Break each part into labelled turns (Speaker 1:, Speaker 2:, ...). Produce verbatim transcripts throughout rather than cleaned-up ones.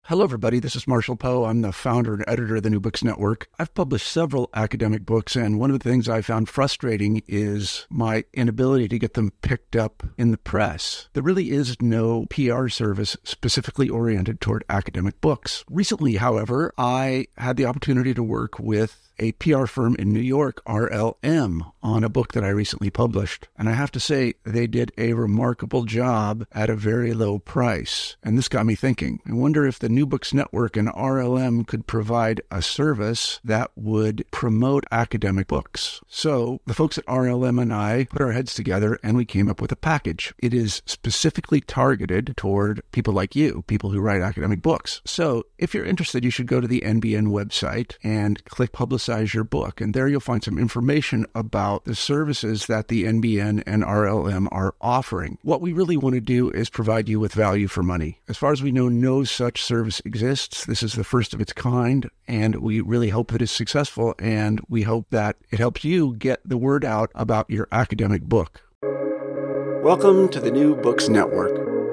Speaker 1: Hello, everybody. This is Marshall Poe. I'm the founder and editor of the New Books Network. I've published several academic books, and one of the things I found frustrating is my inability to get them picked up in the press. There really is no P R service specifically oriented toward academic books. Recently, however, I had the opportunity to work with a P R firm in New York, R L M, on a book that I recently published. And I have to say, they did a remarkable job at a very low price. And this got me thinking. I wonder if the New Books Network and R L M could provide a service that would promote academic books. So the folks at R L M and I put our heads together and we came up with a package. It is specifically targeted toward people like you, people who write academic books. So if you're interested, you should go to the N B N website and click Publicize your book. And there you'll find some information about the services that the N B N and R L M are offering. What we really want to do is provide you with value for money. As far as we know, no such service exists. This is the first of its kind, and we really hope that it's successful, and we hope that it helps you get the word out about your academic book. Welcome to the New Books Network.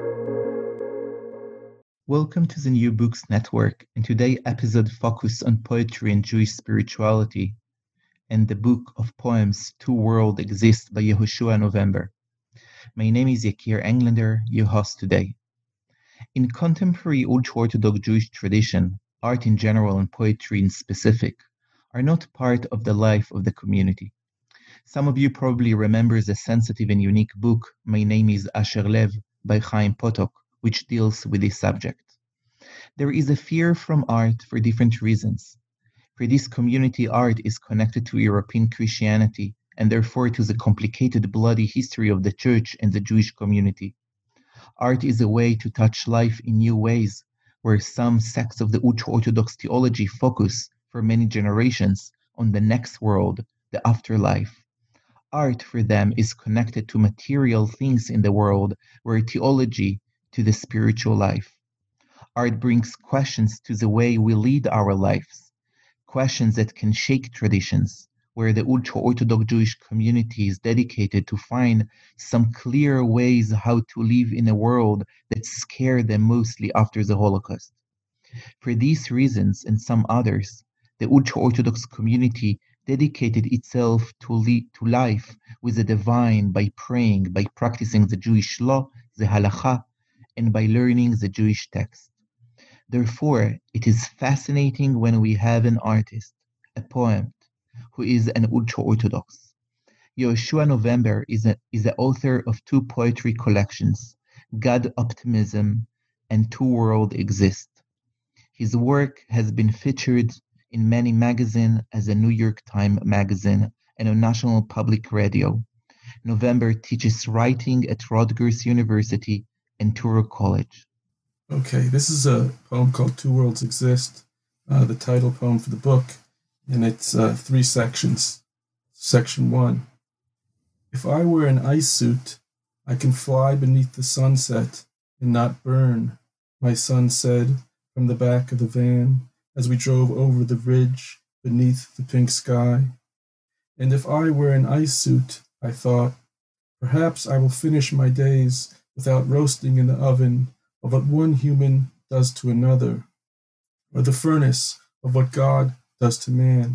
Speaker 2: Welcome to the New Books Network, and today's episode focuses on poetry and Jewish spirituality and the book of poems Two Worlds Exist by Yehoshua November. My name is Yakir Englander, your host today. In contemporary ultra-Orthodox Jewish tradition, art in general and poetry in specific are not part of the life of the community. Some of you probably remember the sensitive and unique book, My Name is Asher Lev, by Chaim Potok, which deals with this subject. There is a fear from art for different reasons. For this community, art is connected to European Christianity and therefore to the complicated bloody history of the church and the Jewish community. Art is a way to touch life in new ways, where some sects of the ultra-Orthodox theology focus for many generations on the next world, the afterlife. Art for them is connected to material things in the world, where theology to the spiritual life. Art brings questions to the way we lead our lives, questions that can shake traditions, where the ultra-Orthodox Jewish community is dedicated to find some clear ways how to live in a world that scared them mostly after the Holocaust. For these reasons and some others, the ultra-Orthodox community dedicated itself to, lead, to life with the divine by praying, by practicing the Jewish law, the halakha, and by learning the Jewish text. Therefore, it is fascinating when we have an artist, a poet, who is an ultra-Orthodox. Yehoshua November is, a, is the author of two poetry collections, God Optimism and Two Worlds Exist. His work has been featured in many magazines as a New York Times magazine and on National Public Radio. November teaches writing at Rutgers University and Touro College.
Speaker 3: Okay, this is a poem called Two Worlds Exist, uh, the title poem for the book, and it's uh, three sections. Section one. If I wear an ice suit, I can fly beneath the sunset and not burn, my son said from the back of the van as we drove over the ridge beneath the pink sky. And if I wear an ice suit, I thought, perhaps I will finish my days without roasting in the oven of what one human does to another, or the furnace of what God does to man.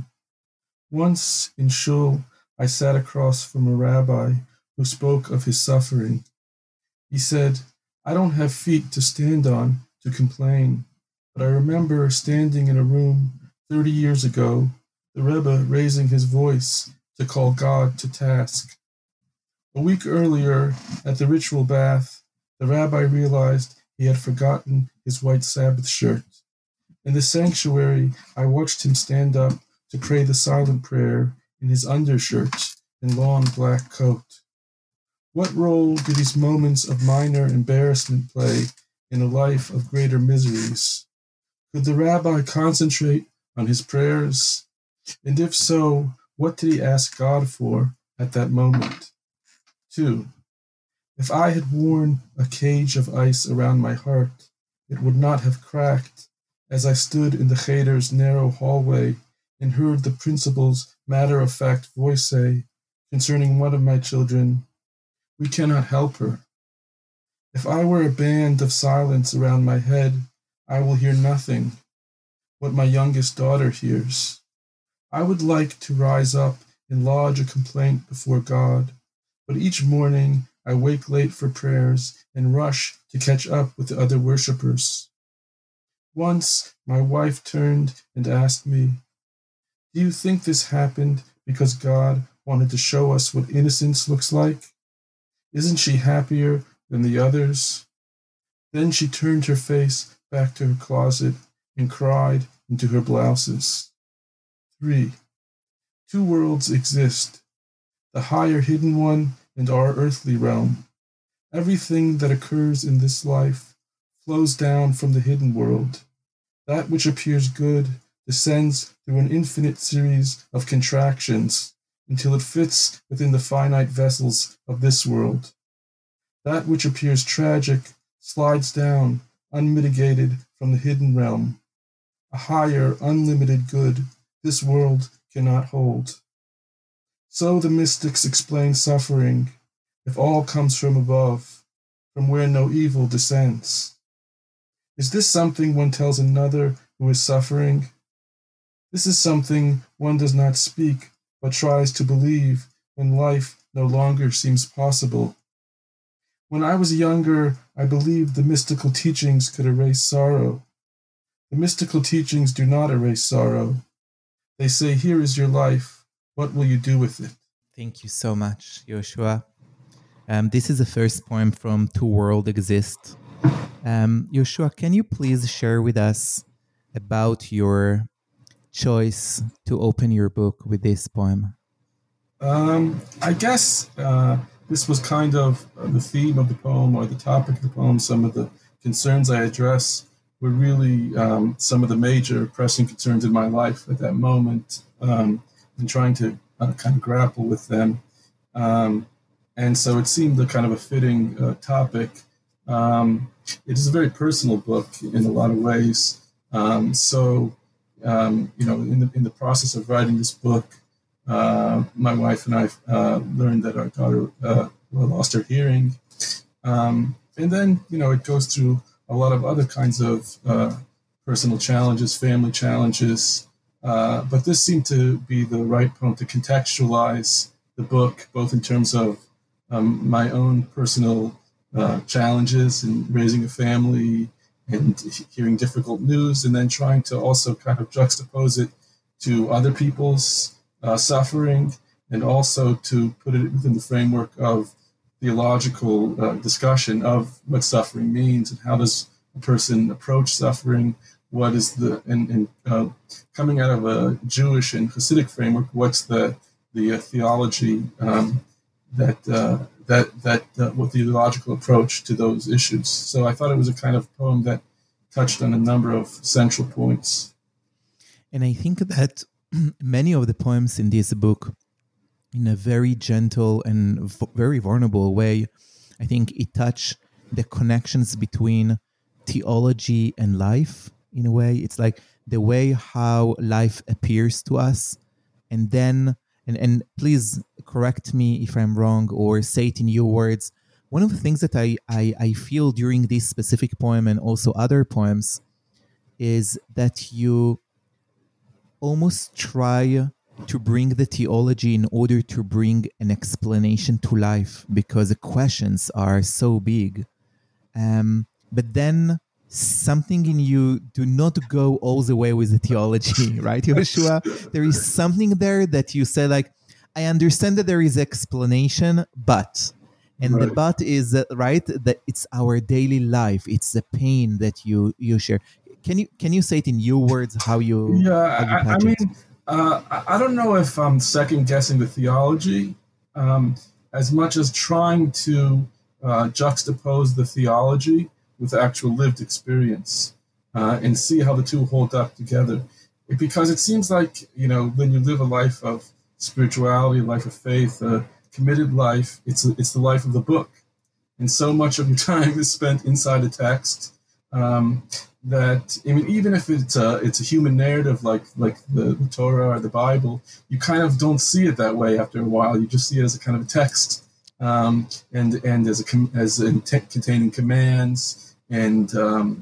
Speaker 3: Once in shul, I sat across from a rabbi who spoke of his suffering. He said, I don't have feet to stand on to complain, but I remember standing in a room thirty years ago, the Rebbe raising his voice to call God to task. A week earlier, at the ritual bath, the rabbi realized he had forgotten his white Sabbath shirt. In the sanctuary, I watched him stand up to pray the silent prayer in his undershirt and long black coat. What role do these moments of minor embarrassment play in a life of greater miseries? Could the rabbi concentrate on his prayers? And if so, what did he ask God for at that moment? Two, if I had worn a cage of ice around my heart, it would not have cracked as I stood in the Cheder narrow hallway and heard the principal's matter-of-fact voice say, concerning one of my children, we cannot help her. If I were a band of silence around my head, I will hear nothing, what my youngest daughter hears. I would like to rise up and lodge a complaint before God, but each morning I wake late for prayers and rush to catch up with the other worshippers. Once my wife turned and asked me, "Do you think this happened because God wanted to show us what innocence looks like? Isn't she happier than the others?" Then she turned her face back to her closet and cried into her blouses. Three. Two worlds exist, the higher hidden one and our earthly realm. Everything that occurs in this life flows down from the hidden world. That which appears good descends through an infinite series of contractions until it fits within the finite vessels of this world. That which appears tragic slides down, unmitigated, from the hidden realm. A higher, unlimited good this world cannot hold. So the mystics explain suffering, if all comes from above, from where no evil descends. Is this something one tells another who is suffering? This is something one does not speak, but tries to believe when life no longer seems possible. When I was younger, I believed the mystical teachings could erase sorrow. The mystical teachings do not erase sorrow. They say, here is your life. What will you do with it?
Speaker 4: Thank you so much, Yoshua. Um, this is the first poem from Two Worlds Exist. Um, Yoshua, can you please share with us about your choice to open your book with this poem?
Speaker 3: Um, I guess uh, this was kind of the theme of the poem or the topic of the poem. Some of the concerns I address were really um, some of the major pressing concerns in my life at that moment, um, and trying to uh, kind of grapple with them. Um, and so it seemed a kind of a fitting uh, topic. Um, it is a very personal book in a lot of ways. Um, so, um, you know, in the in the process of writing this book, uh, my wife and I uh, learned that our daughter uh, lost her hearing. Um, and then, you know, it goes through a lot of other kinds of uh, personal challenges, family challenges. Uh, but this seemed to be the right poem to contextualize the book, both in terms of um, my own personal uh, challenges in raising a family and hearing difficult news, and then trying to also kind of juxtapose it to other people's uh, suffering, and also to put it within the framework of theological uh, discussion of what suffering means and how does a person approach suffering. What is the, and, and uh, coming out of a Jewish and Hasidic framework, what's the the uh, theology um, that uh, that that uh, what the theological approach to those issues. So I thought it was a kind of poem that touched on a number of central points.
Speaker 4: And I think that many of the poems in this book, in a very gentle and v- very vulnerable way, I think it touch the connections between theology and life. In a way, it's like the way how life appears to us, and then and and please correct me if I'm wrong or say it in your words. One of the things that I I, I feel during this specific poem and also other poems is that you almost try to bring the theology in order to bring an explanation to life, because the questions are so big. Um, but then something in you do not go all the way with the theology, right, Yoshua? There is something there that you say, like, I understand that there is explanation, but, and right. The but is, uh, right, that it's our daily life. It's the pain that you, you share. Can you can you say it in your words how you
Speaker 3: Yeah,
Speaker 4: how you
Speaker 3: I, I mean, uh, I don't know if I'm second guessing the theology um, as much as trying to uh, juxtapose the theology with actual lived experience uh, and see how the two hold up together. Because it seems like, you know, when you live a life of spirituality, a life of faith, a committed life, it's it's the life of the book, and so much of your time is spent inside a text. Um, that I mean, even if it's a it's a human narrative like like the, the Torah or the Bible, you kind of don't see it that way after a while. You just see it as a kind of a text, um, and and as a as in t- containing commands and um,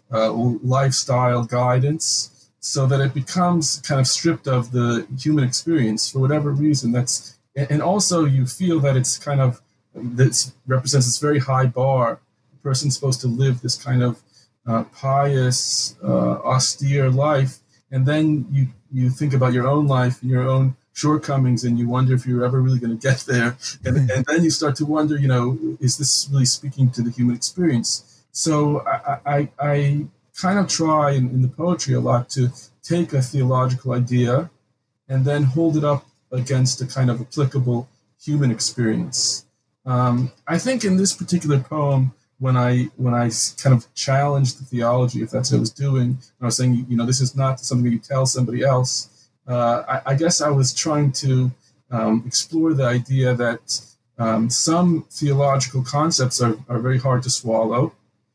Speaker 3: uh, lifestyle guidance, so that it becomes kind of stripped of the human experience for whatever reason. That's and also you feel that it's kind of this represents this very high bar. The person's supposed to live this kind of uh, pious, uh, austere life, and then you you think about your own life and your own shortcomings, and you wonder if you're ever really going to get there. And, and then you start to wonder, you know, is this really speaking to the human experience? So I, I, I kind of try in, in the poetry a lot to take a theological idea and then hold it up against a kind of applicable human experience. Um, I think in this particular poem, when I when I kind of challenged the theology, if that's what I was doing, I was saying, you know, this is not something that you tell somebody else. Uh, I, I guess I was trying to um, explore the idea that um, some theological concepts are, are very hard to swallow.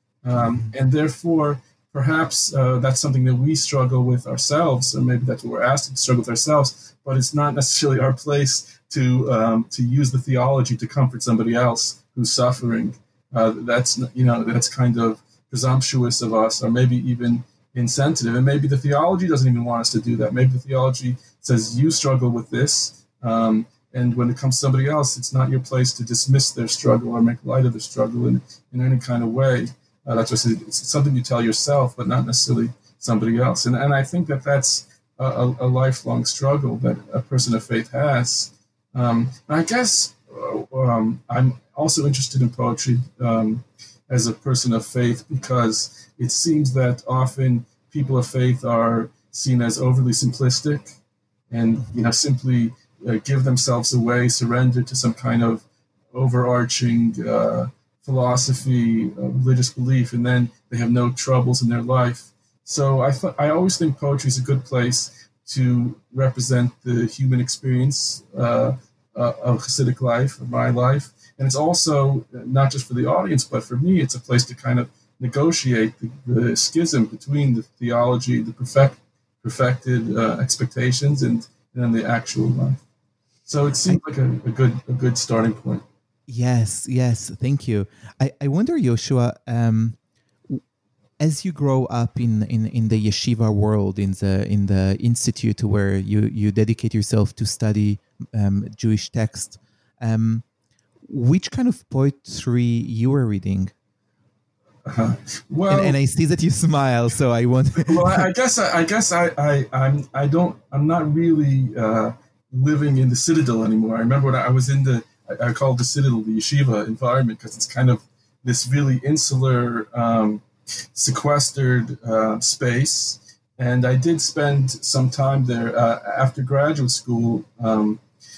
Speaker 3: Um, and therefore, perhaps uh, that's something that we struggle with ourselves, or maybe that's what we're asked to struggle with ourselves, but it's not necessarily our place to um, to use the theology to comfort somebody else who's suffering. Uh, that's, you know, that's kind of presumptuous of us, or maybe even insensitive. And maybe the theology doesn't even want us to do that. Maybe the theology says you struggle with this, um, and when it comes to somebody else, it's not your place to dismiss their struggle or make light of their struggle in, in any kind of way. Uh, that's just it's something you tell yourself, but not necessarily somebody else. And and I think that that's a, a, a lifelong struggle that a person of faith has. Um, and I guess uh, um, I'm also interested in poetry um, as a person of faith, because it seems that often people of faith are seen as overly simplistic and, you know, simply uh, give themselves away, surrender to some kind of overarching uh, philosophy, uh, religious belief, and then they have no troubles in their life. So I th- I always think poetry is a good place to represent the human experience uh, uh, of Hasidic life, of my life. And it's also not just for the audience, but for me, it's a place to kind of negotiate the, the schism between the theology, the perfect, perfected uh, expectations, and, and then the actual life. So it seemed like a, a good a good starting point.
Speaker 4: Yes, yes, thank you. I, I wonder, Yoshua, um, as you grow up in, in, in the yeshiva world, in the in the institute where you, you dedicate yourself to study um, Jewish text, um, which kind of poetry you were reading?
Speaker 3: Uh, well,
Speaker 4: and, and I see that you smile, so I want.
Speaker 3: well, I, I guess I, I guess I, I I'm I don't I'm not really uh, living in the Citadel anymore. I remember when I was in the I, I called the Citadel the yeshiva environment, because it's kind of this really insular, um, sequestered uh, space. And I did spend some time there uh, after graduate school. Um,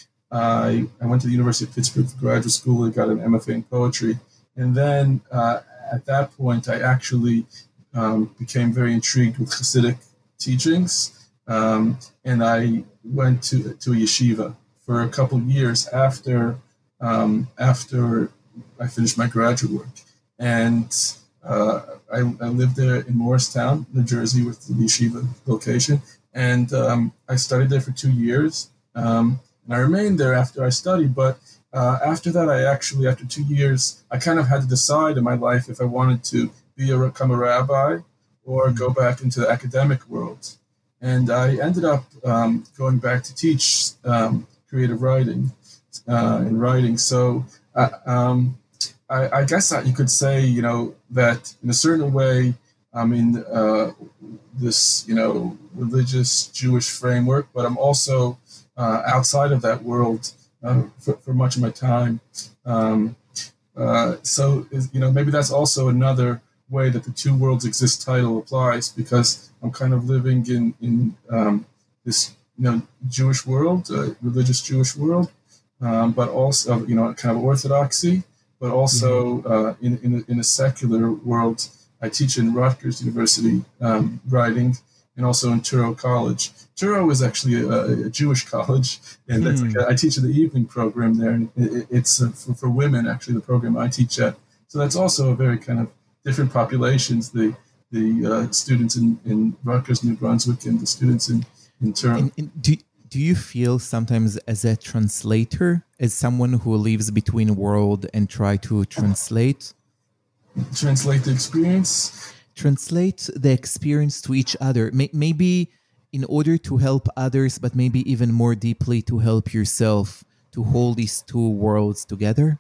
Speaker 3: I I went to the University of Pittsburgh for graduate school and got an M F A in poetry, and then. Uh, At that point, I actually um, became very intrigued with Hasidic teachings, um, and I went to to a yeshiva for a couple of years after um, after I finished my graduate work. And uh, I, I lived there in Morristown, New Jersey, with the yeshiva location, and um, I studied there for two years, um, and I remained there after I studied, but. Uh, after that, I actually, after two years, I kind of had to decide in my life if I wanted to be a, become a rabbi or go back into the academic world. And I ended up um, going back to teach um, creative writing uh, and writing. So uh, um, I, I guess you could say, you know, that in a certain way, I'm in uh, this, you know, religious Jewish framework, but I'm also uh, outside of that world. Uh, for, for much of my time. Um, uh, so, you know, maybe that's also another way that the two worlds exist title applies, because I'm kind of living in, in um, this, you know, Jewish world, uh, religious Jewish world, um, but also, you know, kind of orthodoxy, but also uh, in, in, a, in a secular world. I teach in Rutgers University um, writing, and also in Touro College. Touro is actually a, a Jewish college, and mm. that's like a, I teach in the evening program there, and it, it's uh, for, for women, actually, the program I teach at. So that's also a very kind of different populations, the the uh, students in, in Rutgers, New Brunswick, and the students in, in Touro.
Speaker 4: And, and do, do you feel sometimes as a translator, as someone who lives between world and try to translate?
Speaker 3: Translate the experience?
Speaker 4: translate the experience to each other. May- maybe in order to help others, but maybe even more deeply to help yourself, to hold these two worlds together?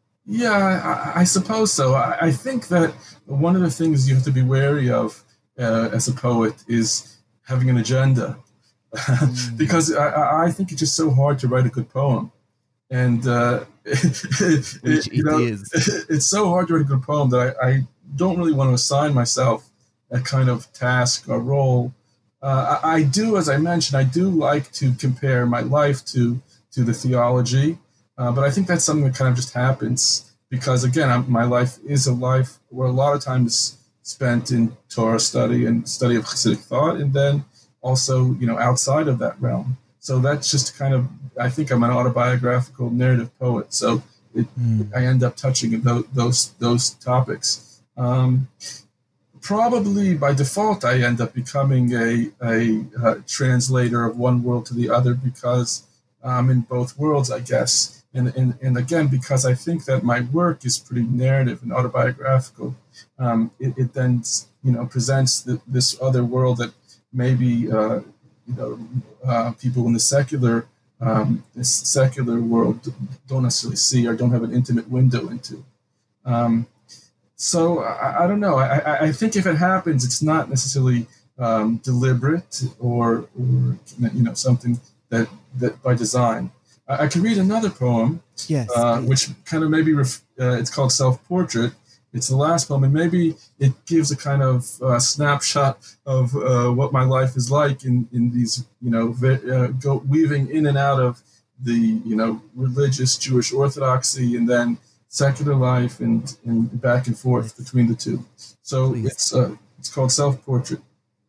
Speaker 3: Yeah, I, I suppose so. I, I think that one of the things you have to be wary of uh, as a poet is having an agenda. Mm. Because I, I think it's just so hard to write a good poem. And uh, it,
Speaker 4: Which
Speaker 3: it, you
Speaker 4: it
Speaker 3: know,
Speaker 4: is.
Speaker 3: It's so hard to write a good poem that I, I don't really want to assign myself a kind of task or role. Uh, I, I do, as I mentioned, I do like to compare my life to to the theology, uh, but I think that's something that kind of just happens because, again, I'm, my life is a life where a lot of time is spent in Torah study and study of Hasidic thought, and then also, you know, outside of that realm. So that's just kind of, I think I'm an autobiographical narrative poet, so it, mm. I end up touching those those, those topics. Um, Probably by default, I end up becoming a, a, a translator of one world to the other because I'm in both worlds, I guess. And, and, and again, because I think that my work is pretty narrative and autobiographical, um, it, it then, you know, presents the, this other world that maybe, uh, you know, uh, people in the secular, um, this secular world don't necessarily see or don't have an intimate window into. Um, So I, I don't know. I, I think if it happens, it's not necessarily um, deliberate or, or you know something that, that by design. I, I could read another poem,
Speaker 4: yes,
Speaker 3: uh, which kind of maybe ref, uh, it's called Self-Portrait. It's the last poem, and maybe it gives a kind of uh, snapshot of uh, what my life is like in, in these you know uh, go, weaving in and out of the you know religious Jewish orthodoxy and then secular life and, and back and forth between the two. So Please. it's uh, it's called Self-Portrait.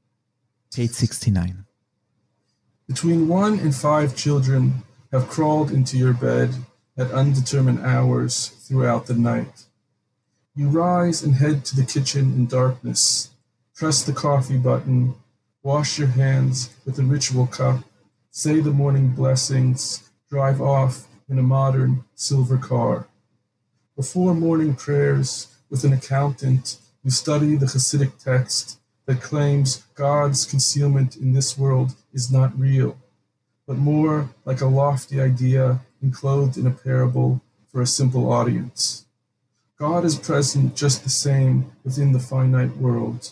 Speaker 4: Page sixty-nine.
Speaker 3: Between one and five children have crawled into your bed at undetermined hours throughout the night. You rise and head to the kitchen in darkness, press the coffee button, wash your hands with a ritual cup, say the morning blessings, drive off in a modern silver car. Before morning prayers, with an accountant, you study the Hasidic text that claims God's concealment in this world is not real, but more like a lofty idea enclosed in a parable for a simple audience. God is present just the same within the finite world.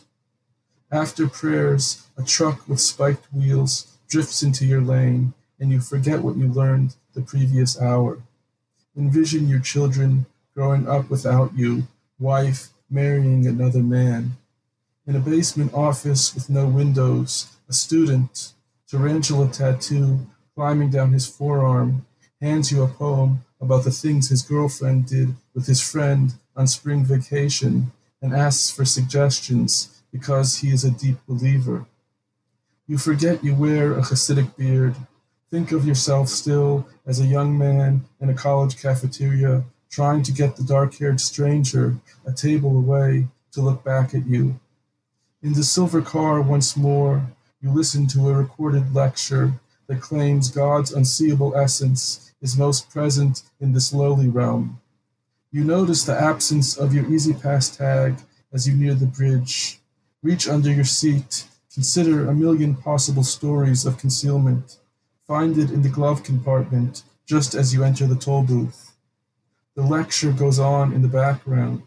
Speaker 3: After prayers, a truck with spiked wheels drifts into your lane, and you forget what you learned the previous hour. Envision your children growing up without you, wife marrying another man. In a basement office with no windows, a student, tarantula tattoo climbing down his forearm, hands you a poem about the things his girlfriend did with his friend on spring vacation and asks for suggestions because he is a deep believer. You forget you wear a Hasidic beard. Think of yourself still as a young man in a college cafeteria trying to get the dark-haired stranger a table away to look back at you. In the silver car once more, you listen to a recorded lecture that claims God's unseeable essence is most present in this lowly realm. You notice the absence of your E-ZPass tag as you near the bridge. Reach under your seat, consider a million possible stories of concealment. Find it in the glove compartment just as you enter the toll booth. The lecture goes on in the background.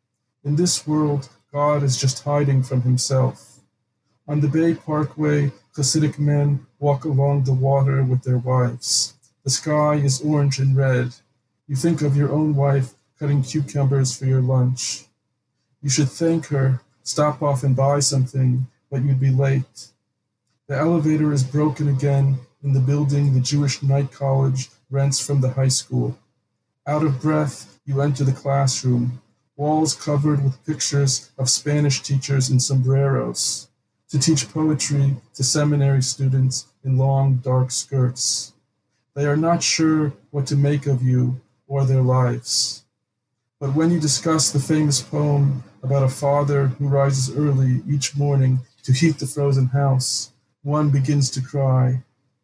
Speaker 3: In this world, God is just hiding from himself. On the Bay Parkway, Hasidic men walk along the water with their wives. The sky is orange and red. You think of your own wife cutting cucumbers for your lunch. You should thank her, stop off and buy something, but you'd be late. The elevator is broken again in the building the Jewish Night College rents from the high school. Out of breath, you enter the classroom, walls covered with pictures of Spanish teachers in sombreros, to teach poetry to seminary students in long, dark skirts. They are not sure what to make of you or their lives. But when you discuss the famous poem about a father who rises early each morning to heat the frozen house, one begins to cry.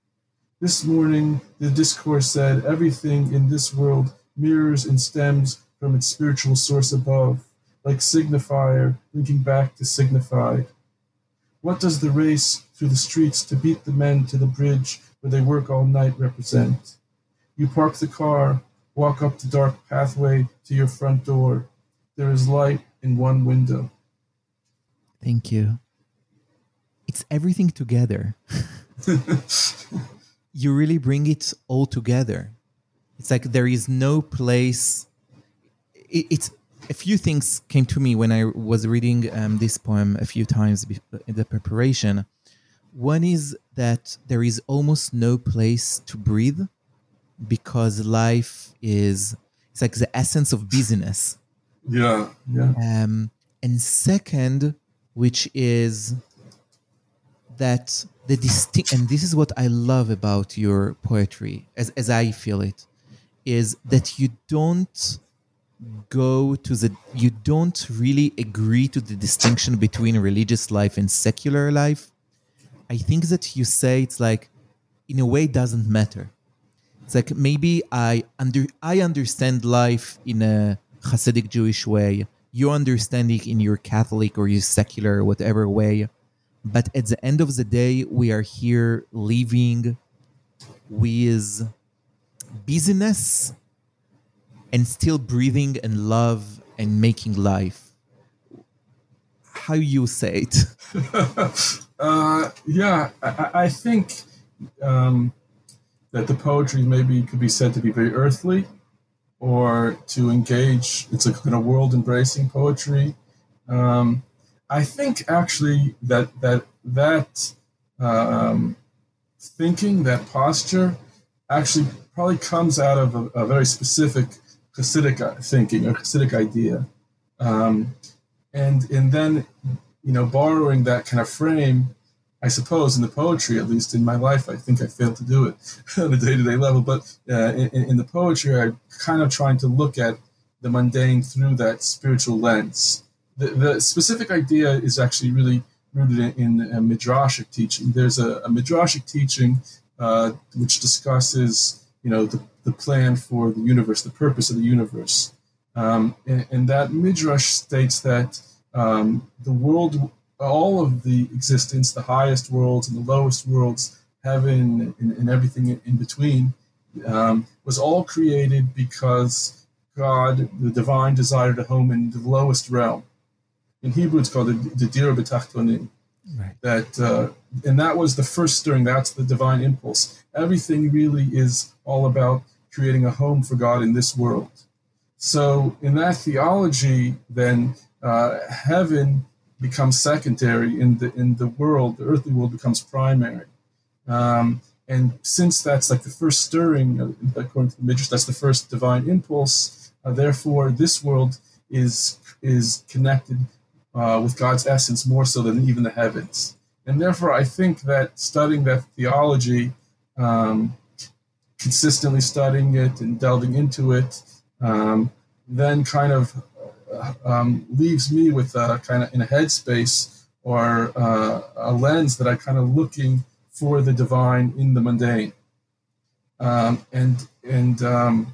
Speaker 3: This morning, the discourse said everything in this world mirrors and stems from its spiritual source above, like signifier, linking back to signified. What does the race through the streets to beat the men to the bridge where they work all night represent? You park the car, walk up the dark pathway to your front door. There is light in one window.
Speaker 4: Thank you. It's everything together. You really bring it all together. It's like there is no place. It, it's a few things came to me when I was reading um, this poem a few times in the preparation. One is that there is almost no place to breathe because life is, it's like the essence of busyness.
Speaker 3: Yeah, yeah.
Speaker 4: Um, and second, which is that the distinct, and this is what I love about your poetry, as as I feel it, is that you don't go to the, you don't really agree to the distinction between religious life and secular life. I think that you say it's like, in a way, doesn't matter. It's like maybe I under I understand life in a Hasidic Jewish way. You understand it in your Catholic or your secular or whatever way. But at the end of the day, we are here living with busyness and still breathing and love and making life. How you say it?
Speaker 3: uh, yeah, I, I think um, that the poetry maybe could be said to be very earthly, or to engage. It's a kind of world-embracing poetry. Um, I think actually that that that um, thinking, that posture, actually probably comes out of a, a very specific Hasidic thinking or Hasidic idea, um, and and then you know borrowing that kind of frame. I suppose in the poetry, at least in my life, I think I failed to do it on a day-to-day level. But uh, in, in the poetry, I'm kind of trying to look at the mundane through that spiritual lens. The, the specific idea is actually really rooted in, in a midrashic teaching. There's a, a midrashic teaching uh, which discusses, you know, the, the plan for the universe, the purpose of the universe. Um, and, and that midrash states that um, the world, all of the existence, the highest worlds and the lowest worlds, heaven and, and everything in between, um, was all created because God, the divine, desired a home in the lowest realm. In Hebrew, it's called the, the Dir B'Tachtonim. Right. That uh, and that was the first stirring. That's the divine impulse. Everything really is all about creating a home for God in this world. So, in that theology, then uh, heaven becomes secondary in the in the world. The earthly world becomes primary. Um, and since that's like the first stirring, according to the Midrash, that's the first divine impulse. Uh, therefore, this world is is connected uh, with God's essence more so than even the heavens. And therefore, I think that studying that theology, um, consistently studying it and delving into it, um, then kind of uh, um, leaves me with a kind of in a headspace or uh, a lens that I kind of looking for the divine in the mundane, um, and and um,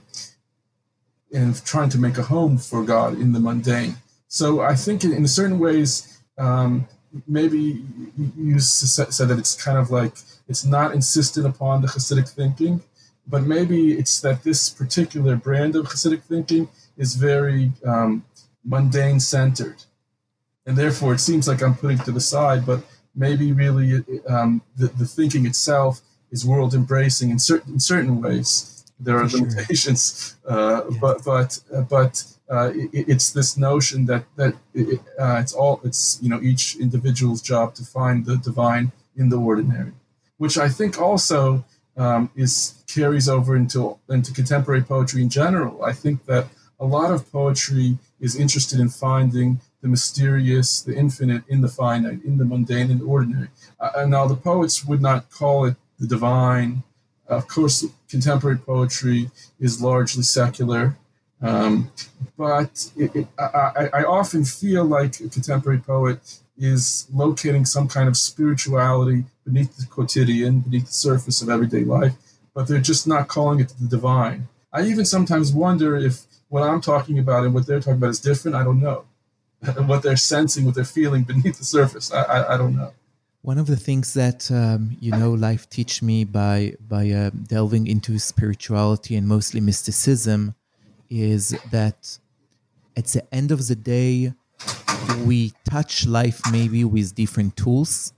Speaker 3: and trying to make a home for God in the mundane. So I think in, in certain ways, um, maybe you said that it's kind of like it's not insistent upon the Hasidic thinking, but maybe it's that this particular brand of Hasidic thinking is very um, mundane centered, and therefore it seems like I'm putting it to the side, but maybe really um, the, the thinking itself is world embracing in certain in certain ways. There are For limitations, sure. uh, yeah. but but uh, but uh, it, it's this notion that that it, uh, it's all it's you know each individual's job to find the divine in the ordinary, which I think also um, is carries over into into contemporary poetry in general. I think that a lot of poetry is interested in finding the mysterious, the infinite in the finite, in the mundane and the ordinary. Uh, and now the poets would not call it the divine. Of course, contemporary poetry is largely secular, um, but it, it, I, I often feel like a contemporary poet is locating some kind of spirituality beneath the quotidian, beneath the surface of everyday life, but they're just not calling it the divine. I even sometimes wonder if what I'm talking about and what they're talking about is different. I don't know. what they're sensing, what they're feeling beneath the surface. I, I, I don't know.
Speaker 4: One of the things that um, you know, life teach me by by uh, delving into spirituality and mostly mysticism is that at the end of the day, we touch life maybe with different tools,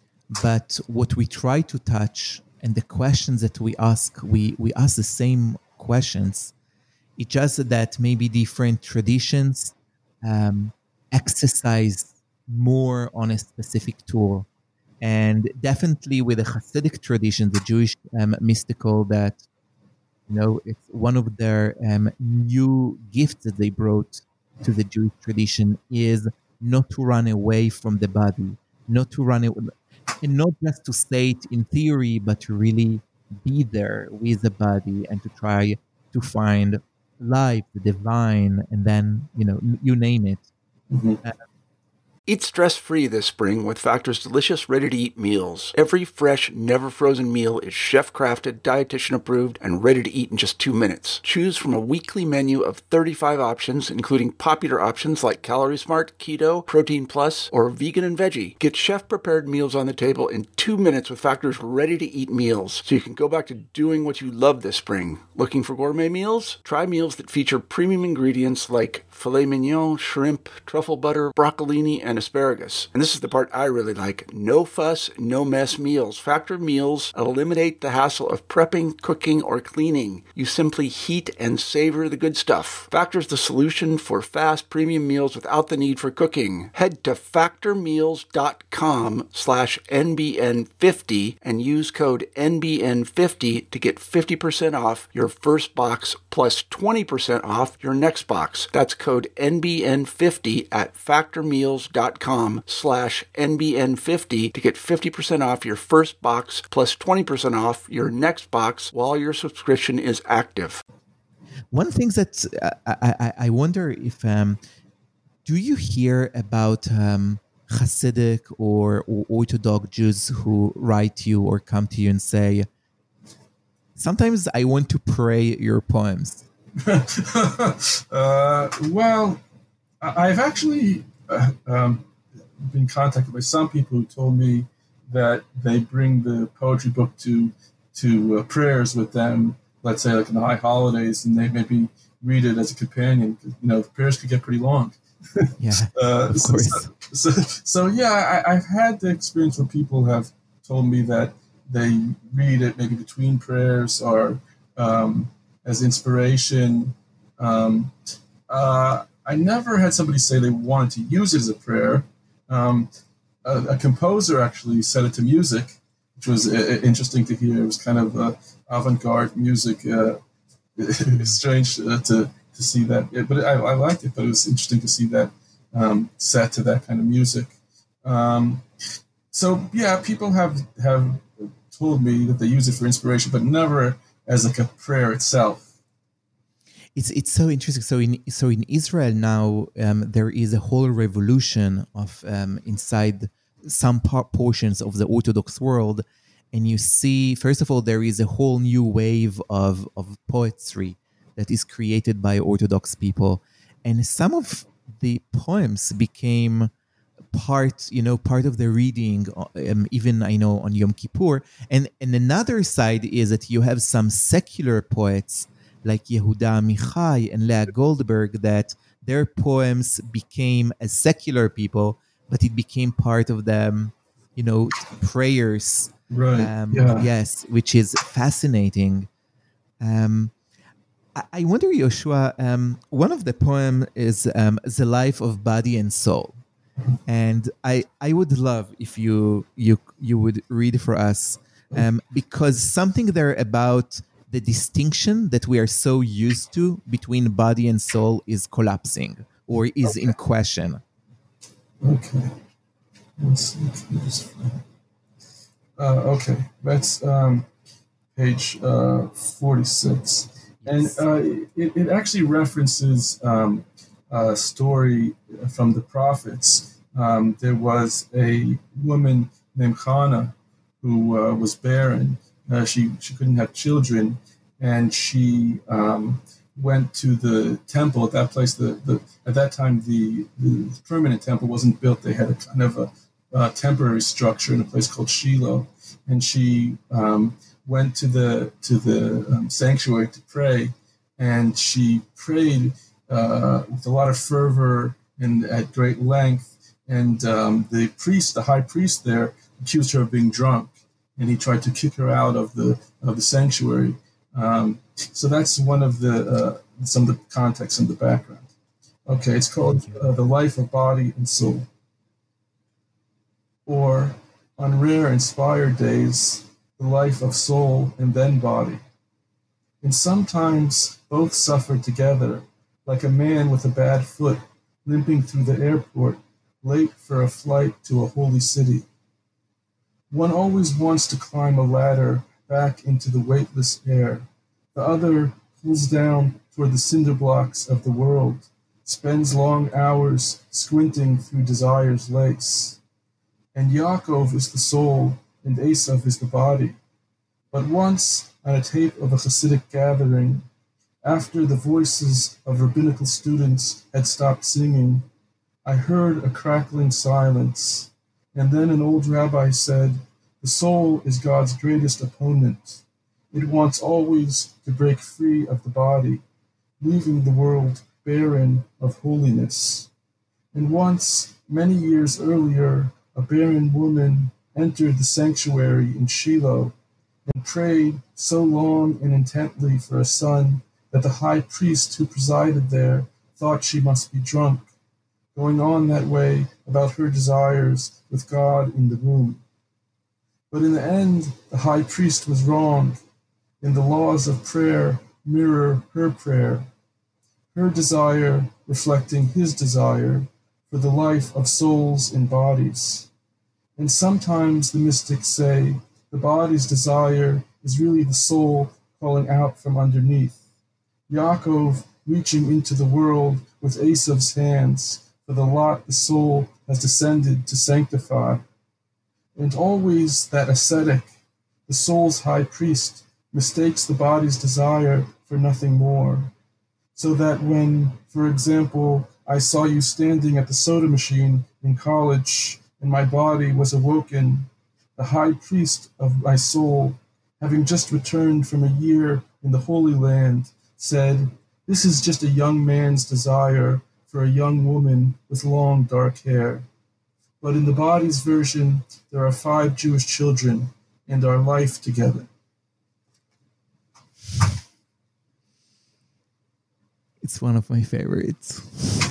Speaker 4: but what we try to touch and the questions that we ask, we we ask the same questions. It's just that maybe different traditions um, exercise more on a specific tool. And definitely with the Hasidic tradition, the Jewish um, mystical, that, you know, it's one of their um, new gifts that they brought to the Jewish tradition is not to run away from the body, not to run away, and not just to say it in theory, but to really be there with the body and to try to find life, the divine, and then, you know, you name it.
Speaker 3: Mm-hmm.
Speaker 4: Uh,
Speaker 1: Eat stress-free this spring with Factor's delicious, ready-to-eat meals. Every fresh, never-frozen meal is chef-crafted, dietitian-approved, and ready to eat in just two minutes. Choose from a weekly menu of thirty-five options, including popular options like Calorie Smart, Keto, Protein Plus, or Vegan and Veggie. Get chef-prepared meals on the table in two minutes with Factor's ready-to-eat meals, so you can go back to doing what you love this spring. Looking for gourmet meals? Try meals that feature premium ingredients like filet mignon, shrimp, truffle butter, broccolini, and asparagus. And this is the part I really like. No fuss, no mess meals. Factor meals eliminate the hassle of prepping, cooking, or cleaning. You simply heat and savor the good stuff. Factor's the solution for fast premium meals without the need for cooking. Head to factormeals.com slash NBN50 and use code N B N fifty to get fifty percent off your first box plus twenty percent off your next box. That's code N B N fifty at factormeals.com slash NBN50 to get fifty percent off your first box plus twenty percent off your next box while your subscription is active.
Speaker 4: One thing that uh, I, I, I wonder if, um, do you hear about um, Hasidic or, or Orthodox Jews who write to you or come to you and say, sometimes I want to pray your poems?
Speaker 3: uh, well, I've actually uh, um, been contacted by some people who told me that they bring the poetry book to to uh, prayers with them, let's say like in the high holidays, and they maybe read it as a companion. You know, the prayers could get pretty long.
Speaker 4: Yeah,
Speaker 3: uh,
Speaker 4: of
Speaker 3: so,
Speaker 4: course.
Speaker 3: So, so, so yeah, I, I've had the experience where people have told me that they read it maybe between prayers or um, as inspiration. Um, uh, I never had somebody say they wanted to use it as a prayer. Um, a, a composer actually set it to music, which was uh, interesting to hear. It was kind of uh, avant-garde music. Uh, it's strange uh, to to see that, yeah, but I, I liked it. But it was interesting to see that um, set to that kind of music. Um, so yeah, people have have told me that they use it for inspiration, but never as like a prayer itself.
Speaker 4: It's it's so interesting. So in so in Israel now, um, there is a whole revolution of um, inside some par- portions of the Orthodox world, and you see, first of all, there is a whole new wave of of poetry that is created by Orthodox people, and some of the poems became part, you know, part of the reading, um, even I know on Yom Kippur. And and another side is that you have some secular poets like Yehuda Amichai and Leah Goldberg, that their poems became as secular people, but it became part of them, you know, prayers.
Speaker 3: Right.
Speaker 4: Um,
Speaker 3: yeah.
Speaker 4: Yes, which is fascinating. Um, I, I wonder, Yoshua, um, one of the poem is um, The Life of Body and Soul. And I, I would love if you you you would read for us, um, because something there about the distinction that we are so used to between body and soul is collapsing or is okay. in question.
Speaker 3: Okay. Let's see. Uh, okay, that's um, page uh, forty-six. Yes. And uh, it, it actually references um, a story from the prophets. Um, there was a woman named Hannah who uh, was barren. Uh, she she couldn't have children, and she um, went to the temple at that place. The, the at that time the, the permanent temple wasn't built. They had a kind of a, a temporary structure in a place called Shiloh, and she um, went to the to the um, sanctuary to pray, and she prayed uh, with a lot of fervor and at great length. And um, the priest, the high priest there, accused her of being drunk, and he tried to kick her out of the of the sanctuary. Um, so that's one of the uh, some of the context and the background. Okay, it's called uh, The Life of Body and Soul. Or, on rare inspired days, the life of soul and then body. And sometimes both suffer together, like a man with a bad foot limping through the airport, late for a flight to a holy city. One always wants to climb a ladder back into the weightless air. The other pulls down toward the cinder blocks of the world, spends long hours squinting through desire's lace. And Yaakov is the soul, and Esav is the body. But once, on a tape of a Hasidic gathering, after the voices of rabbinical students had stopped singing, I heard a crackling silence, and then an old rabbi said, the soul is God's greatest opponent. It wants always to break free of the body, leaving the world barren of holiness. And once, many years earlier, a barren woman entered the sanctuary in Shiloh and prayed so long and intently for a son that the high priest who presided there thought she must be drunk, going on that way about her desires with God in the womb. But in the end, the high priest was wrong, and the laws of prayer mirror her prayer, her desire reflecting his desire for the life of souls and bodies. And sometimes the mystics say the body's desire is really the soul calling out from underneath. Yaakov reaching into the world with Esav's hands for the lot the soul has descended to sanctify. And always that ascetic, the soul's high priest, mistakes the body's desire for nothing more. So that when, for example, I saw you standing at the soda machine in college and my body was awoken, the high priest of my soul, having just returned from a year in the Holy Land, said, this is just a young man's desire for a young woman with long dark hair. But in the body's version, there are five Jewish children and our life together.
Speaker 4: It's one of my favorites.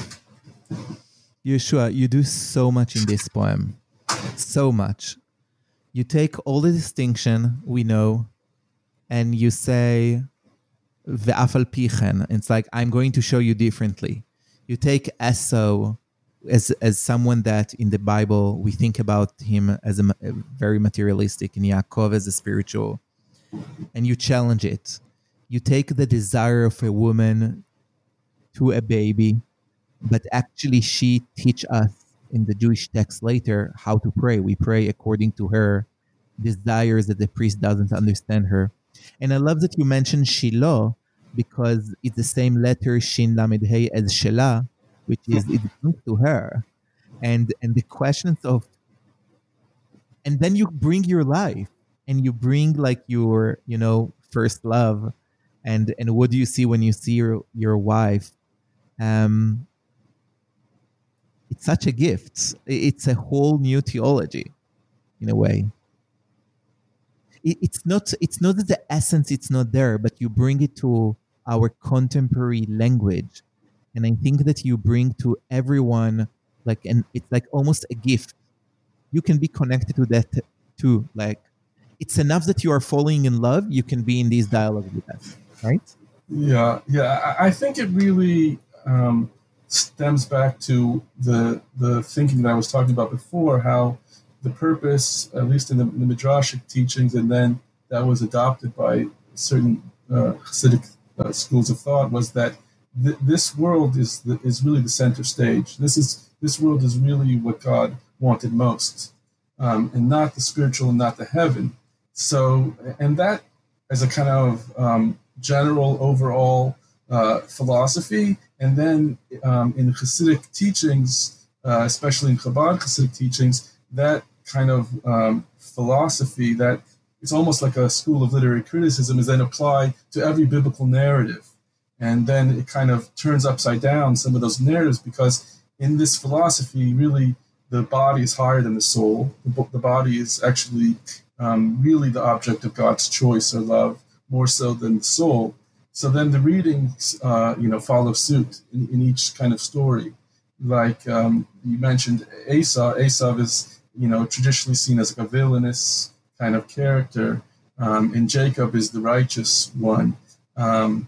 Speaker 4: Yeshua, you do so much in this poem. So much. You take all the distinction we know and you say, Ve'af al pichen. It's like, I'm going to show you differently. You take Esau as as someone that in the Bible we think about him as a, a very materialistic, and Yaakov as a spiritual, and you challenge it. You take the desire of a woman to a baby, but actually she teach us in the Jewish text later how to pray. We pray according to her desires that the priest doesn't understand her. And I love that you mentioned Shiloh because it's the same letter Shin Lamed Hey as Shelah, which is it belongs to her. And and the questions of and then you bring your life and you bring like your, you know, first love and and what do you see when you see your, your wife? Um it's such a gift. It's a whole new theology in a way. It's not it's not that the essence it's not there, but you bring it to our contemporary language. And I think that you bring to everyone like and it's like almost a gift. You can be connected to that too. Like it's enough that you are falling in love, you can be in these dialogues with us, right?
Speaker 3: Yeah, yeah. I think it really um, stems back to the the thinking that I was talking about before, how the purpose, at least in the, the Midrashic teachings, and then that was adopted by certain uh, Hasidic uh, schools of thought, was that th- this world is the, is really the center stage. This is this world is really what God wanted most, um, and not the spiritual and not the heaven. So, and that as a kind of um, general overall uh, philosophy, and then um, in Hasidic teachings, uh, especially in Chabad Hasidic teachings, that kind of um, philosophy, that it's almost like a school of literary criticism, is then applied to every biblical narrative. And then it kind of turns upside down some of those narratives, because in this philosophy, really, the body is higher than the soul. The, the body is actually um, really the object of God's choice or love, more so than the soul. So then the readings, uh, you know, follow suit in, in each kind of story. Like um, you mentioned Esau. Esau is, you know, traditionally seen as like a villainous kind of character, um, and Jacob is the righteous one. Um,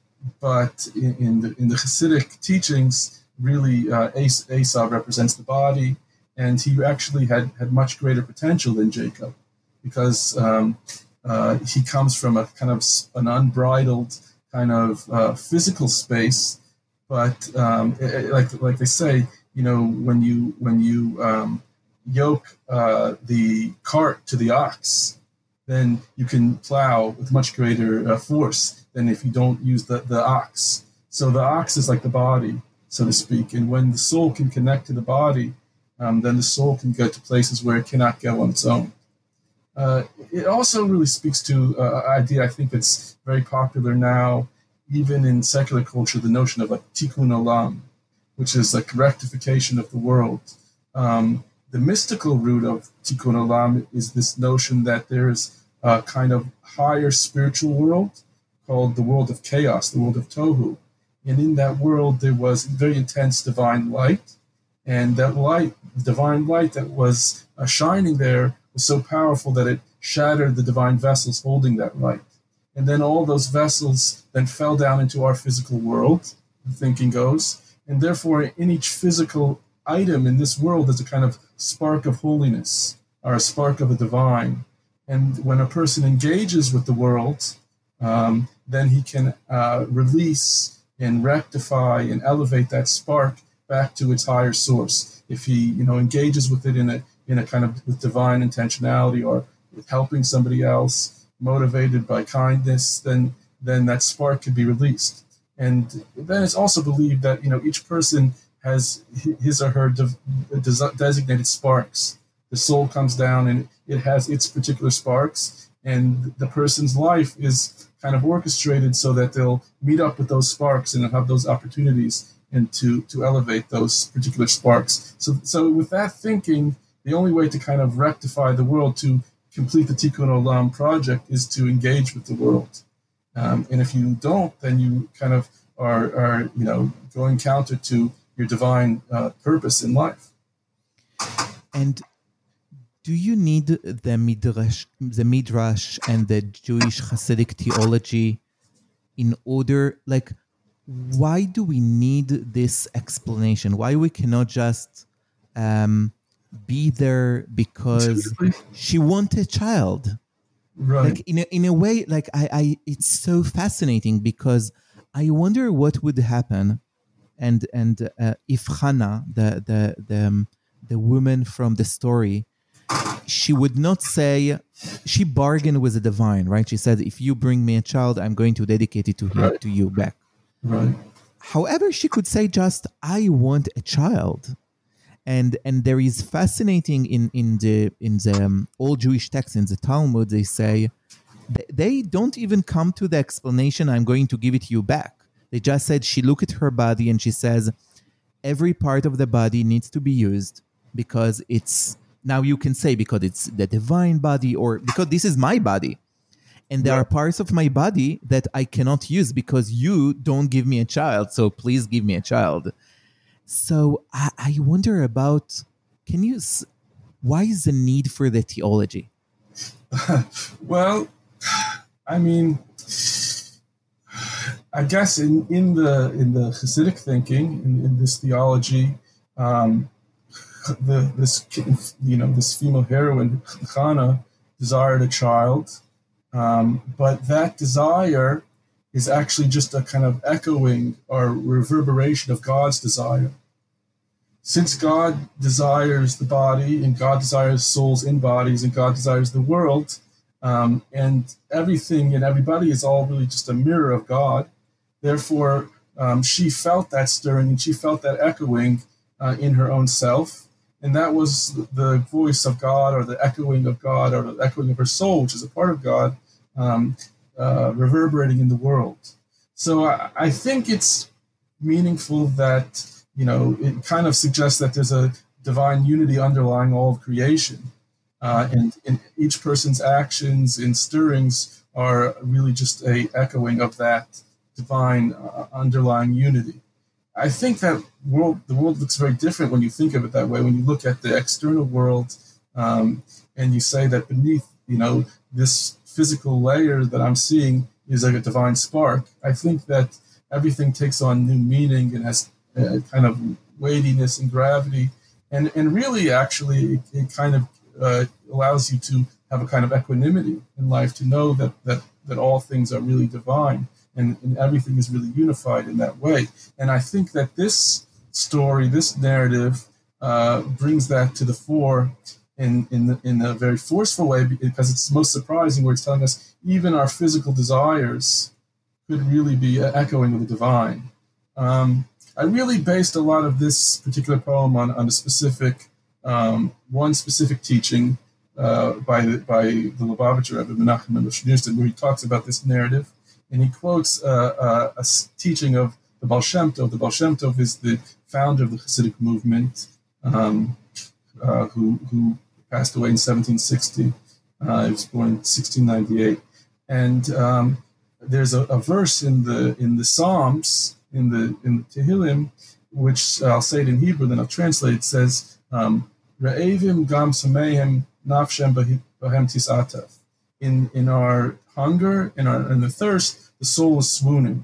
Speaker 3: but in, in the in the Hasidic teachings, really uh, Esau represents the body, and he actually had, had much greater potential than Jacob, because um, uh, he comes from a kind of an unbridled kind of uh, physical space. But um, it, like like they say, you know, when you when you um, yoke uh, the cart to the ox, then you can plow with much greater uh, force than if you don't use the, the ox. So the ox is like the body, so to speak. And when the soul can connect to the body, um, then the soul can go to places where it cannot go on its own. Uh, it also really speaks to uh, an idea I think that's very popular now, even in secular culture, the notion of a tikkun olam, which is like rectification of the world. Um, the mystical root of tikkun olam is this notion that there's a kind of higher spiritual world called the world of chaos, the world of tohu. And in that world, there was very intense divine light. And that light, divine light that was uh, shining there, was so powerful that it shattered the divine vessels holding that light. And then all those vessels then fell down into our physical world, the thinking goes. And therefore, in each physical item in this world is a kind of spark of holiness, or a spark of the divine. And when a person engages with the world, um, then he can uh, release and rectify and elevate that spark back to its higher source. If he, you know, engages with it in a in a kind of with divine intentionality, or with helping somebody else, motivated by kindness, then then that spark could be released. And then it's also believed that, you know, each person has his or her de- de- designated sparks. The soul comes down and it has its particular sparks, and the person's life is kind of orchestrated so that they'll meet up with those sparks and have those opportunities and to, to elevate those particular sparks. So, so with that thinking, the only way to kind of rectify the world, to complete the Tikkun Olam project, is to engage with the world. Um, and if you don't, then you kind of are, are you know, going counter to your divine uh, purpose in life.
Speaker 4: And do you need the midrash, the midrash, and the Jewish Hasidic theology in order? Like, why do we need this explanation? Why we cannot just um, be there because she wanted a child?
Speaker 3: Right.
Speaker 4: Like in a, in a way, like I, I, it's so fascinating, because I wonder what would happen, and and uh, if Hannah, the the the um, the woman from the story, she would not say, she bargained with the divine, right? She said, if you bring me a child, I'm going to dedicate it to him,
Speaker 3: Right.
Speaker 4: to you back.
Speaker 3: Right.
Speaker 4: However, she could say just, I want a child. And and there is fascinating in, in the in the um, old Jewish texts, in the Talmud, they say, they don't even come to the explanation, I'm going to give it to you back. They just said, she looked at her body and she says, every part of the body needs to be used, because it's, now you can say, because it's the divine body, or because this is my body. And there
Speaker 3: Yeah.
Speaker 4: are parts of my body that I cannot use because you don't give me a child. So please give me a child. So I, I wonder about, can you, s- why is the need for the theology?
Speaker 3: Well, I mean, I guess in, in the in the Hasidic thinking, in, in this theology, um, the this you know this female heroine Hannah desired a child, um, but that desire is actually just a kind of echoing or reverberation of God's desire. Since God desires the body, and God desires souls in bodies, and God desires the world, um, and everything and everybody is all really just a mirror of God, Therefore, um, she felt that stirring and she felt that echoing uh, in her own self. And that was the voice of God, or the echoing of God, or the echoing of her soul, which is a part of God, um, uh, reverberating in the world. So I, I think it's meaningful that, you know, it kind of suggests that there's a divine unity underlying all of creation. Uh, and, and each person's actions and stirrings are really just a echoing of that divine uh, underlying unity. I think that world, the world looks very different when you think of it that way. When you look at the external world um, and you say that beneath, you know, this physical layer that I'm seeing is like a divine spark, I think that everything takes on new meaning and has a kind of weightiness and gravity. And, and really, actually, it, it kind of uh, allows you to have a kind of equanimity in life, to know that, that, that all things are really divine. And, and everything is really unified in that way. And I think that this story, this narrative, uh, brings that to the fore in in, the, in a very forceful way, because it's most surprising, where it's telling us even our physical desires could really be an echoing of the divine. Um, I really based a lot of this particular poem on, on a specific, um, one specific teaching uh, by, the, by the Lubavitcher Rebbe, Menachem Mendel Schneerson, where he talks about this narrative. And he quotes uh, uh, a teaching of the Baal Shem Tov. The Baal Shem Tov is the founder of the Hasidic movement, um, uh, who, who passed away in seventeen sixty. Uh, he was born in sixteen ninety-eight. And um, there's a, a verse in the in the Psalms, in the in the Tehillim, which I'll say it in Hebrew, then I'll translate. It says, "Re'evim gam sameim nafshem bahem tisatav." In in our hunger, in our in the thirst, the soul is swooning.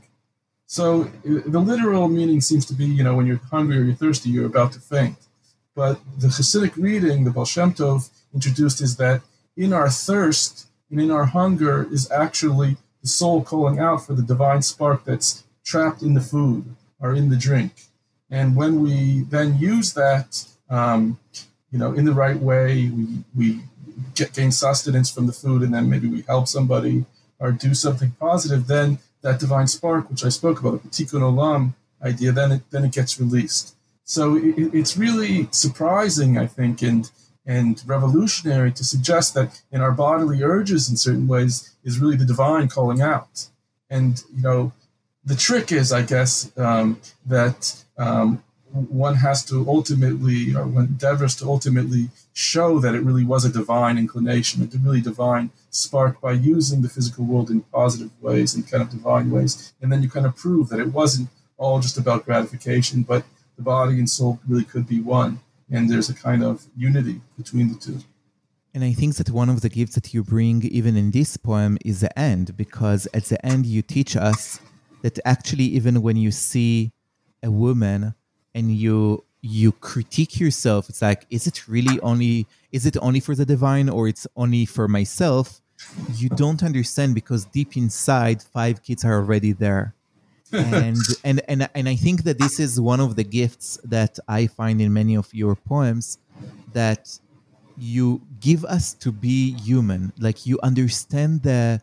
Speaker 3: So the literal meaning seems to be, you know, when you're hungry or you're thirsty, you're about to faint. But the Hasidic reading, the Baal Shem Tov introduced, is that in our thirst and in our hunger is actually the soul calling out for the divine spark that's trapped in the food or in the drink. And when we then use that, um, you know, in the right way, we we get gain sustenance from the food, and then maybe we help somebody or do something positive, then that divine spark, which I spoke about, the tikkun olam idea, then it then it gets released. So it, it's really surprising, I think, and and revolutionary to suggest that in our bodily urges, in certain ways, is really the divine calling out. And you know, the trick is, I guess, um, that um, one has to ultimately, or one endeavors to ultimately show that it really was a divine inclination, a really divine spark, by using the physical world in positive ways and kind of divine ways. And then you kind of prove that it wasn't all just about gratification, but the body and soul really could be one. And there's a kind of unity between the two.
Speaker 4: And I think that one of the gifts that you bring even in this poem is the end, because at the end you teach us that actually even when you see a woman and you you critique yourself, it's like, is it really only, is it only for the divine, or it's only for myself? You don't understand, because deep inside, five kids are already there. and and and and I think that this is one of the gifts that I find in many of your poems, that you give us to be human. Like, you understand the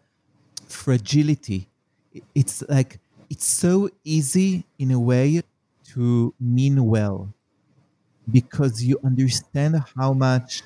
Speaker 4: fragility. It's like, it's so easy in a way to mean well, because you understand how much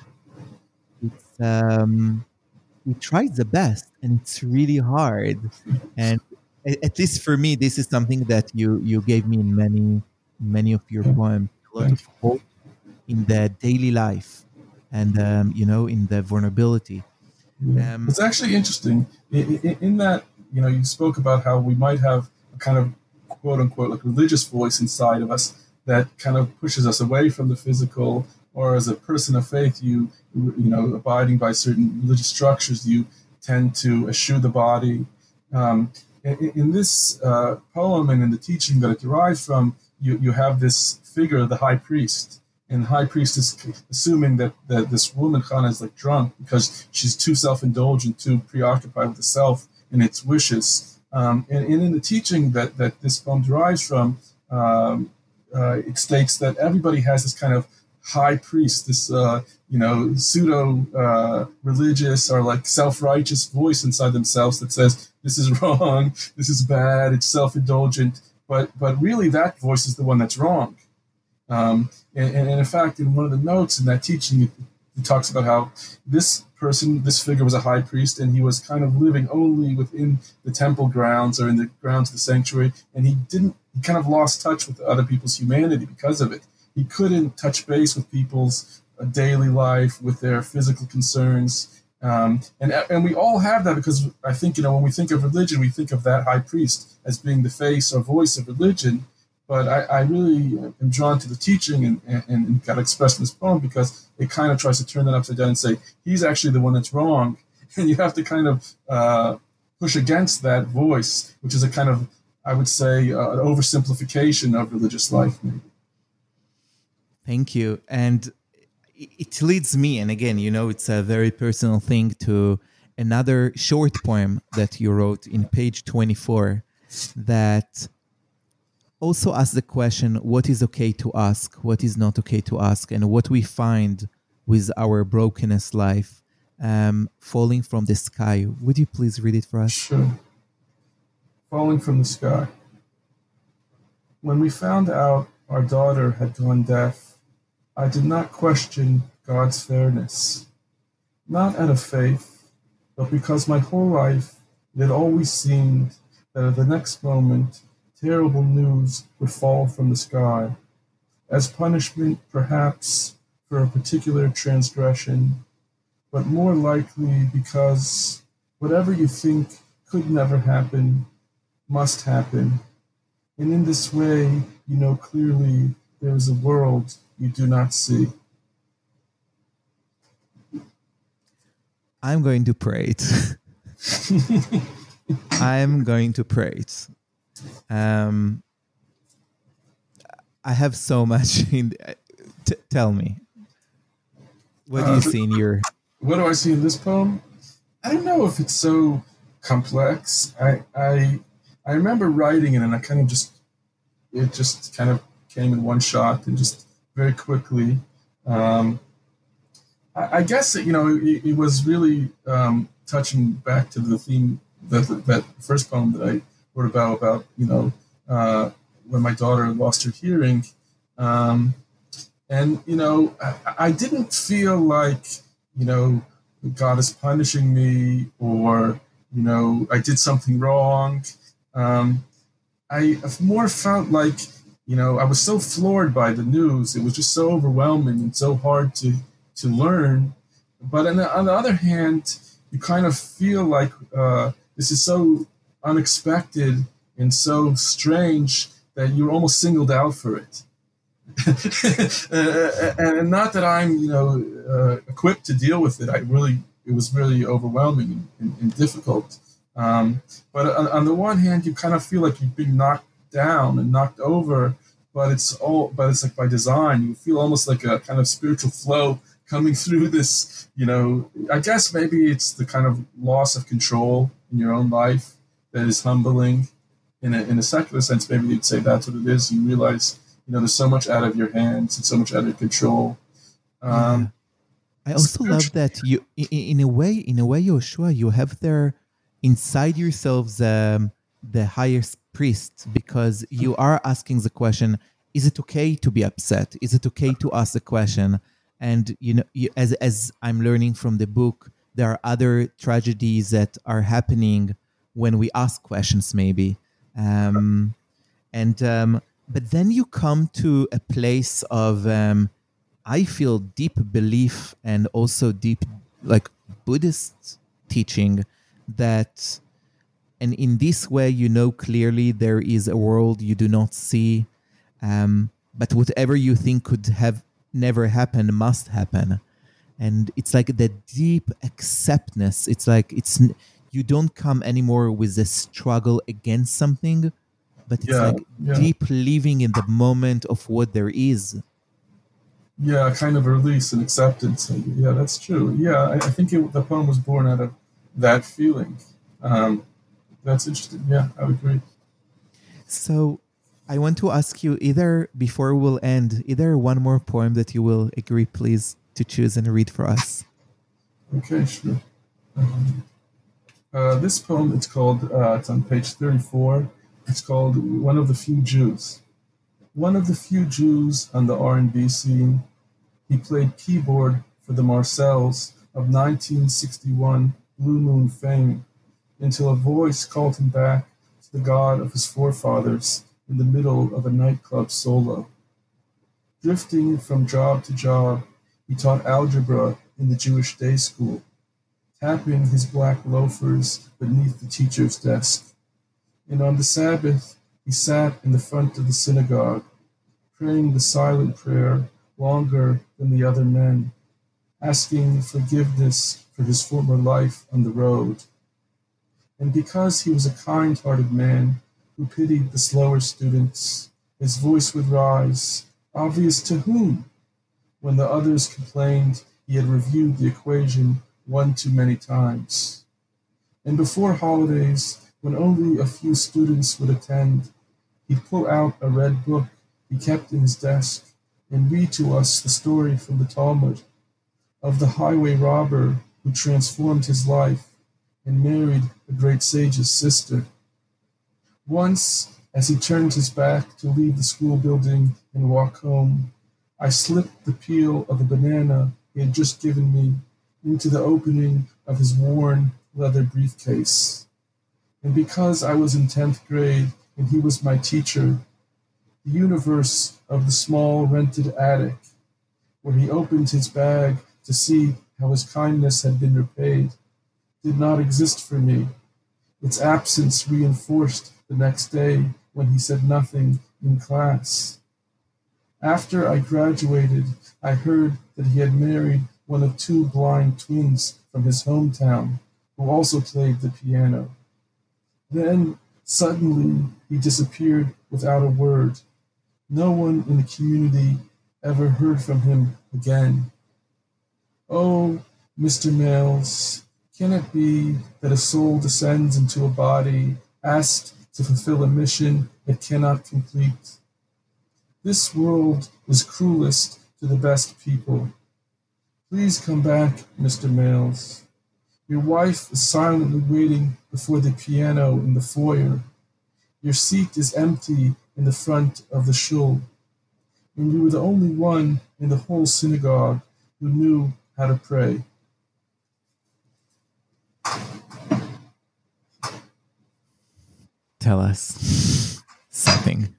Speaker 4: it's um we try the best, and it's really hard. And at least for me, this is something that you you gave me in many many of your poems, a lot of hope in the daily life, and um, you know, in the vulnerability.
Speaker 3: Um, it's actually interesting in, in, in that, you know, you spoke about how we might have a kind of quote unquote like religious voice inside of us that kind of pushes us away from the physical, or as a person of faith, you you know, abiding by certain religious structures, you tend to eschew the body. Um, in, in this uh, poem and in the teaching that it derives from, you, you have this figure of the high priest. And the high priest is assuming that, that this woman, Chana, is like drunk because she's too self-indulgent, too preoccupied with the self and its wishes. Um, and, and in the teaching that, that this poem derives from, um, uh, it states that everybody has this kind of high priest, this uh, you know pseudo uh, religious or like self-righteous voice inside themselves that says this is wrong, this is bad, it's self-indulgent. But but really, that voice is the one that's wrong. Um, and, and in fact, in one of the notes in that teaching, it, it talks about how this person, this figure, was a high priest, and he was kind of living only within the temple grounds or in the grounds of the sanctuary, and he didn't. He kind of lost touch with other people's humanity because of it. He couldn't touch base with people's uh, daily life, with their physical concerns. Um, and and we all have that because I think, you know, when we think of religion, we think of that high priest as being the face or voice of religion. But I, I really am drawn to the teaching and, and, and got expressed in this poem because it kind of tries to turn that upside down and say, he's actually the one that's wrong. And you have to kind of uh, push against that voice, which is a kind of, I would say, uh, an oversimplification of religious life, maybe.
Speaker 4: Thank you. And it leads me, and again, you know, it's a very personal thing, to another short poem that you wrote in page twenty-four that also asks the question, what is okay to ask, what is not okay to ask, and what we find with our brokenness life um, falling from the sky. Would you please read it for us?
Speaker 3: Sure. Falling from the sky. When we found out our daughter had gone deaf, I did not question God's fairness, not out of faith, but because my whole life it had always seemed that at the next moment terrible news would fall from the sky, as punishment perhaps for a particular transgression, but more likely because whatever you think could never happen must happen. And in this way, you know clearly there is a world you do not see.
Speaker 4: I'm going to pray it. I'm going to pray it. Um, I have so much in. T- tell me, what do you uh, see in your?
Speaker 3: What do I see in this poem? I don't know if it's so complex. I I I remember writing it, and I kind of just it just kind of came in one shot and just very quickly. Um, I, I guess you know it, it was really um, touching back to the theme that that first poem that I wrote about about you know uh, when my daughter lost her hearing, um, and you know I, I didn't feel like you know God is punishing me or you know I did something wrong. Um, I more felt like you know I was so floored by the news. It was just so overwhelming and so hard to to learn. But on the, on the other hand, you kind of feel like uh, this is so unexpected and so strange that you're almost singled out for it. And not that I'm, you know, uh, equipped to deal with it. I really, it was really overwhelming and, and, and difficult. Um, but on, on the one hand, you kind of feel like you've been knocked down and knocked over, but it's all, but it's like by design. You feel almost like a kind of spiritual flow coming through this, you know, I guess maybe it's the kind of loss of control in your own life that is humbling. In a, in a secular sense, maybe you'd say that's what it is. You realize, you know, there's so much out of your hands and so much out of your control. Um,
Speaker 4: yeah. I also love that you, in, in a way, in a way, Yoshua, you have there inside yourselves um, the highest priest, because you are asking the question, is it okay to be upset? Is it okay to ask the question? And, you know, you, as as I'm learning from the book, there are other tragedies that are happening when we ask questions, maybe. Um, and um, but then you come to a place of, um, I feel, deep belief and also deep, like, Buddhist teaching that, and in this way, you know clearly there is a world you do not see, um, but whatever you think could have never happened must happen. And it's like the deep acceptance. It's like it's you don't come anymore with the struggle against something, but it's
Speaker 3: yeah,
Speaker 4: like
Speaker 3: yeah.
Speaker 4: deep living in the moment of what there is.
Speaker 3: Yeah, kind of a release and acceptance. Yeah, that's true. Yeah, I, I think it, the poem was born out of that feeling. Um, that's interesting. Yeah, I would agree.
Speaker 4: So I want to ask you either, before we'll end, either one more poem that you will agree, please, to choose and read for us.
Speaker 3: Okay, sure. Um, uh, this poem, it's called, uh, it's on page thirty-four. It's called One of the Few Jews. One of the few Jews on the R and B scene. He played keyboard for the Marcells of nineteen sixty-one Blue Moon fame, until a voice called him back to the God of his forefathers in the middle of a nightclub solo. Drifting from job to job, he taught algebra in the Jewish day school, tapping his black loafers beneath the teacher's desk. And on the Sabbath, he sat in the front of the synagogue, praying the silent prayer longer than the other men, asking forgiveness for his former life on the road. And because he was a kind-hearted man who pitied the slower students, his voice would rise, obvious to whom? When the others complained he had reviewed the equation one too many times. And before holidays, when only a few students would attend, he'd pull out a red book he kept in his desk and read to us the story from the Talmud of the highway robber who transformed his life and married a great sage's sister. Once, as he turned his back to leave the school building and walk home, I slipped the peel of a banana he had just given me into the opening of his worn leather briefcase. And because I was in tenth grade and he was my teacher, the universe of the small rented attic, where he opened his bag to see how his kindness had been repaid, did not exist for me. Its absence reinforced the next day when he said nothing in class. After I graduated, I heard that he had married one of two blind twins from his hometown, who also played the piano. Then, suddenly, he disappeared without a word. No one in the community ever heard from him again. Oh, Mister Males, can it be that a soul descends into a body, asked to fulfill a mission it cannot complete? This world is cruelest to the best people. Please come back, Mister Males. Your wife is silently waiting before the piano in the foyer. Your seat is empty in the front of the shul, and you were the only one in the whole synagogue who knew how to pray.
Speaker 4: Tell us something.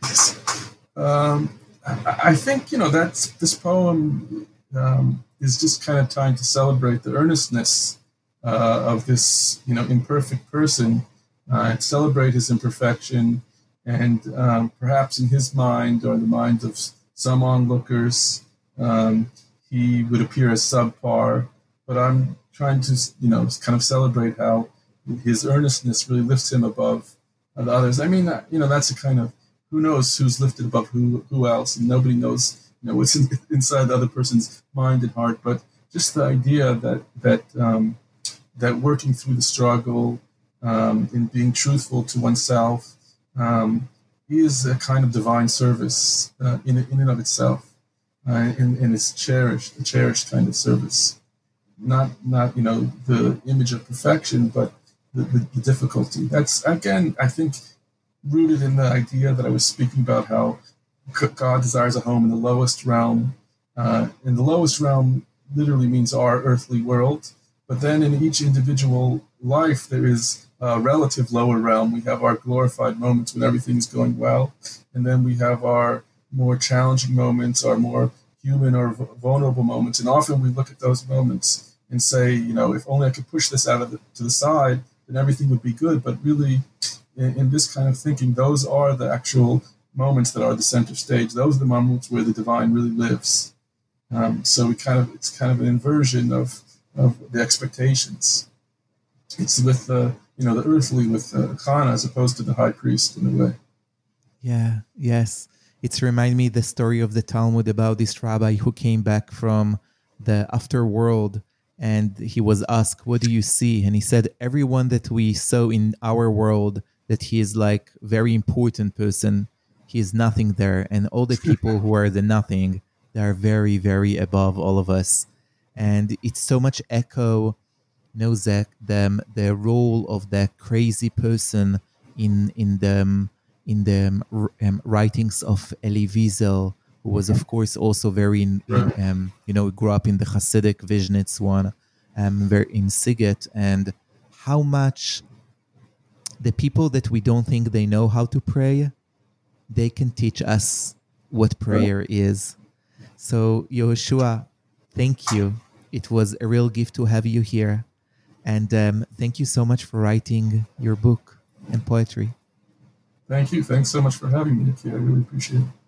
Speaker 3: Um, I, I think, you know, that's this poem um, is just kind of trying to celebrate the earnestness uh, of this, you know, imperfect person, uh, and celebrate his imperfection. And um, perhaps in his mind, or in the minds of some onlookers, um, he would appear as subpar. But I'm trying to, you know, kind of celebrate how his earnestness really lifts him above the others. I mean, you know, that's a kind of, who knows who's lifted above who who else, and nobody knows, you know, what's in, inside the other person's mind and heart. But just the idea that that um, that working through the struggle, um, and being truthful to oneself, um, is a kind of divine service uh, in in and of itself, uh, and, and it's cherished, a cherished kind of service. Not not you know the image of perfection, but the, the, the difficulty. That's again, I think, rooted in the idea that I was speaking about, how God desires a home in the lowest realm. Uh, and the lowest realm literally means our earthly world. But then in each individual life, there is a relative lower realm. We have our glorified moments when everything's going well. And then we have our more challenging moments, our more human or vulnerable moments. And often we look at those moments and say, you know, if only I could push this out of the, to the side, then everything would be good. But really, in, in this kind of thinking, those are the actual moments that are the center stage. Those are the moments where the divine really lives. Um, so we kind of, it's kind of an inversion of, of the expectations. It's with the, you know, the earthly with the Chana as opposed to the high priest in a way.
Speaker 4: Yeah, yes. It's remind me the story of the Talmud about this rabbi who came back from the afterworld, and he was asked, what do you see? And he said, everyone that we saw in our world, that he is like very important person, he is nothing there, and all the people who are the nothing, they are very, very above all of us. And it's so much echo, you know, Zach, the, the role of the crazy person in in the in the um, writings of Elie Wiesel, who was, of course, also very, in, in, um, you know, grew up in the Hasidic Vishnitz one, um, very in Siget, and how much the people that we don't think they know how to pray, they can teach us what prayer is. So, Yehoshua, thank you. It was a real gift to have you here. And um, thank you so much for writing your book and poetry.
Speaker 3: Thank you. Thanks so much for having me, Nikki. I really appreciate it.